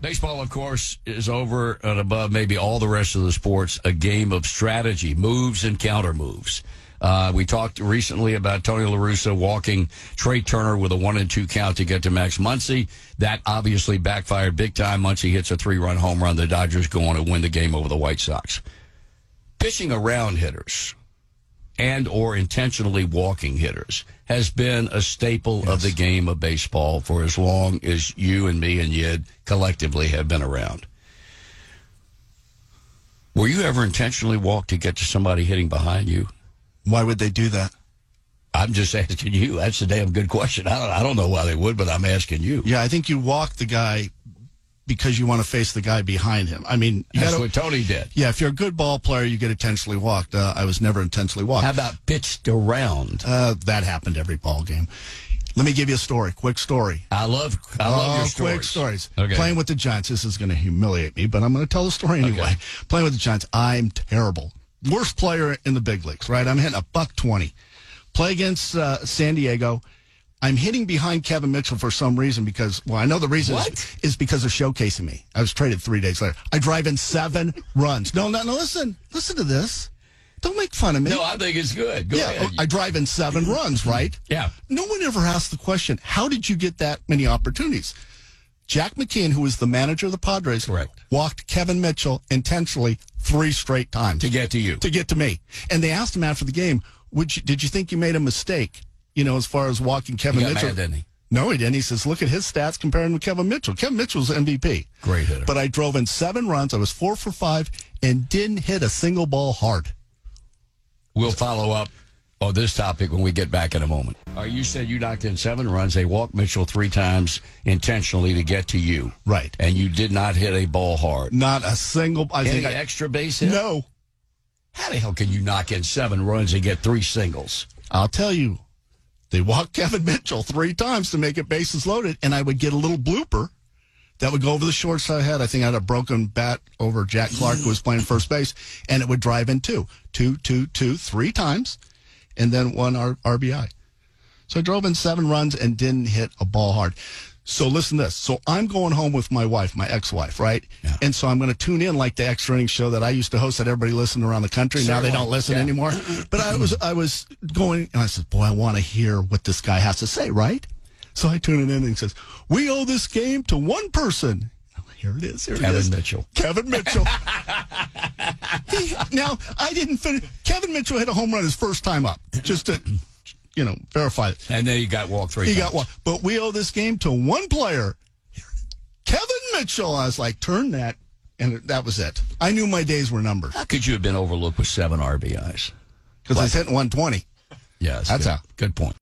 Baseball, of course, is over and above maybe all the rest of the sports, a game of strategy, moves and counter moves. We talked recently about Tony La Russa walking Trey Turner with a 1-2 count to get to Max Muncy. That obviously backfired big time. Muncy hits a 3-run home run. The Dodgers go on to win the game over the White Sox. Pitching around hitters and or intentionally walking hitters has been a staple of the game of baseball for as long as you and me and Yid collectively have been around. Were you ever intentionally walked to get to somebody hitting behind you? Why would they do that? I'm just asking you. That's a damn good question. I don't know why they would, but I'm asking you. Yeah, I think you walk the guy because you want to face the guy behind him. I mean, that's what Tony did. Yeah, if you're a good ball player, you get intentionally walked. I was never intentionally walked. How about pitched around? That happened every ball game. Let me give you a story. Quick story. I love your stories. Quick stories. Okay. Playing with the Giants. This is going to humiliate me, but I'm going to tell the story anyway. Okay. Playing with the Giants, I'm terrible. Worst player in the big leagues, right? I'm hitting a $120. Play against San Diego. I'm hitting behind Kevin Mitchell for some reason because, well, I know the reason is because of showcasing me. I was traded 3 days later. I drive in 7 runs. No, listen to this. Don't make fun of me. No, I think it's good. Go ahead. I drive in 7 runs, right? Yeah. No one ever asked the question, how did you get that many opportunities? Jack McKeon, who was the manager of the Padres, walked Kevin Mitchell intentionally 3 straight times. To get to you. To get to me. And they asked him after the game, did you think you made a mistake, as far as walking Kevin Mitchell? Mad, didn't he? No, he didn't. He says, look at his stats comparing with Kevin Mitchell. Kevin Mitchell's MVP. Great hitter. But I drove in 7 runs. I was 4 for 5 and didn't hit a single ball hard. We'll follow up on this topic when we get back in a moment. You said you knocked in 7 runs. They walked Mitchell 3 times intentionally to get to you. Right. And you did not hit a ball hard. Not a single. Any extra base hit? No. How the hell can you knock in 7 runs and get 3 singles? I'll tell you. They walked Kevin Mitchell 3 times to make it bases loaded, and I would get a little blooper that would go over the short side head. I think I had a broken bat over Jack Clark, who was playing first base, and it would drive in 2, 3 times, and then 1 RBI. So I drove in 7 runs and didn't hit a ball hard. So listen to this. So I'm going home with my wife, my ex-wife, right? Yeah. And so I'm going to tune in like the extra innings show that I used to host that everybody listened around the country. Now they don't listen anymore. But I was going, and I said, boy, I want to hear what this guy has to say, right? So I tune it in and he says, we owe this game to one person. Here it is. Kevin Mitchell. Kevin Mitchell. Now, I didn't finish. Kevin Mitchell hit a home run his first time up, just to, verify it. And then he got walked 3 times. He got walked. But we owe this game to one player, Kevin Mitchell. I was like, turn that, and that was it. I knew my days were numbered. How could you have been overlooked with 7 RBIs? Because I was hitting 120. Yes. That's how. Good point.